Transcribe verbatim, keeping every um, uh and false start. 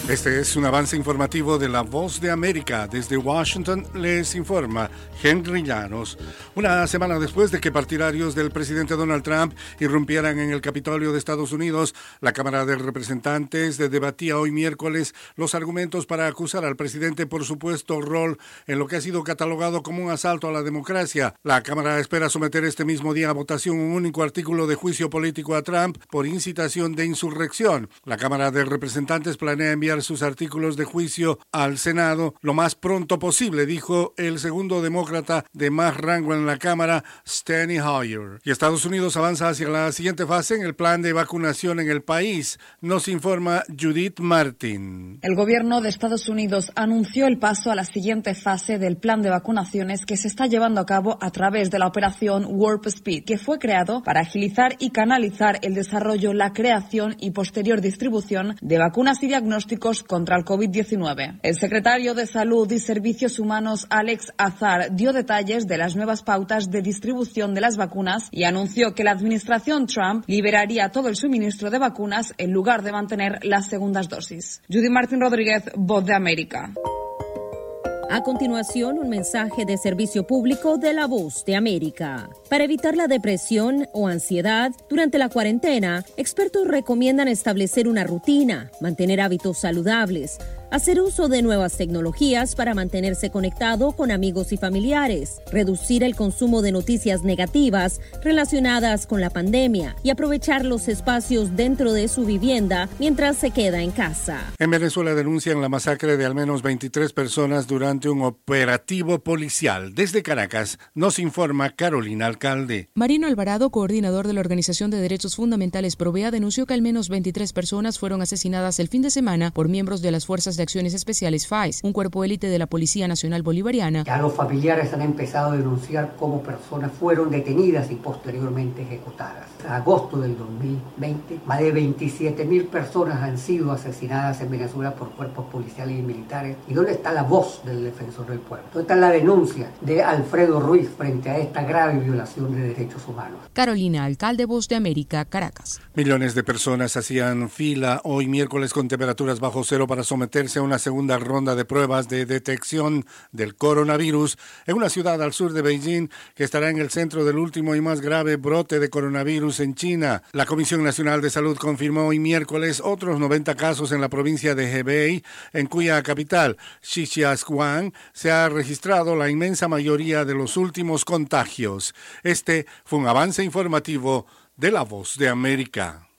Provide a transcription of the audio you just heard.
Este es un avance informativo de La Voz de América. Desde Washington les informa Henry Llanos. Una semana después de que partidarios del presidente Donald Trump irrumpieran en el Capitolio de Estados Unidos, la Cámara de Representantes debatía hoy miércoles los argumentos para acusar al presidente por supuesto rol en lo que ha sido catalogado como un asalto a la democracia. La Cámara espera someter este mismo día a votación un único artículo de juicio político a Trump por incitación de insurrección. La Cámara de Representantes planea enviar sus artículos de juicio al Senado lo más pronto posible, dijo el segundo demócrata de más rango en la Cámara, Steny Hoyer. Y Estados Unidos avanza hacia la siguiente fase en el plan de vacunación en el país, nos informa Judith Martin. El gobierno de Estados Unidos anunció el paso a la siguiente fase del plan de vacunaciones que se está llevando a cabo a través de la operación Warp Speed, que fue creado para agilizar y canalizar el desarrollo, la creación y posterior distribución de vacunas y diagnósticos contra el COVID diecinueve. El secretario de Salud y Servicios Humanos, Alex Azar, dio detalles de las nuevas pautas de distribución de las vacunas y anunció que la administración Trump liberaría todo el suministro de vacunas en lugar de mantener las segundas dosis. Judy Martín Rodríguez, Voz de América. A continuación, un mensaje de servicio público de La Voz de América. Para evitar la depresión o ansiedad durante la cuarentena, expertos recomiendan establecer una rutina, mantener hábitos saludables, hacer uso de nuevas tecnologías para mantenerse conectado con amigos y familiares, reducir el consumo de noticias negativas relacionadas con la pandemia y aprovechar los espacios dentro de su vivienda mientras se queda en casa. En Venezuela denuncian la masacre de al menos veintitrés personas durante un operativo policial. Desde Caracas nos informa Carolina Alcalde. Marino Alvarado, coordinador de la Organización de Derechos Fundamentales Provea, denunció que al menos veintitrés personas fueron asesinadas el fin de semana por miembros de las fuerzas de Acciones Especiales F A E S, un cuerpo élite de la Policía Nacional Bolivariana. Ya los familiares han empezado a denunciar cómo personas fueron detenidas y posteriormente ejecutadas. En agosto del dos mil veinte, más de veintisiete mil personas han sido asesinadas en Venezuela por cuerpos policiales y militares. ¿Y dónde está la voz del defensor del pueblo? ¿Dónde está la denuncia de Alfredo Ruiz frente a esta grave violación de derechos humanos? Carolina Alcalde, Voz de América, Caracas. Millones de personas hacían fila hoy miércoles con temperaturas bajo cero para someterse a una segunda ronda de pruebas de detección del coronavirus en una ciudad al sur de Beijing que estará en el centro del último y más grave brote de coronavirus en China. La Comisión Nacional de Salud confirmó hoy miércoles otros noventa casos en la provincia de Hebei, en cuya capital, Xixiahuan, se ha registrado la inmensa mayoría de los últimos contagios. Este fue un avance informativo de La Voz de América.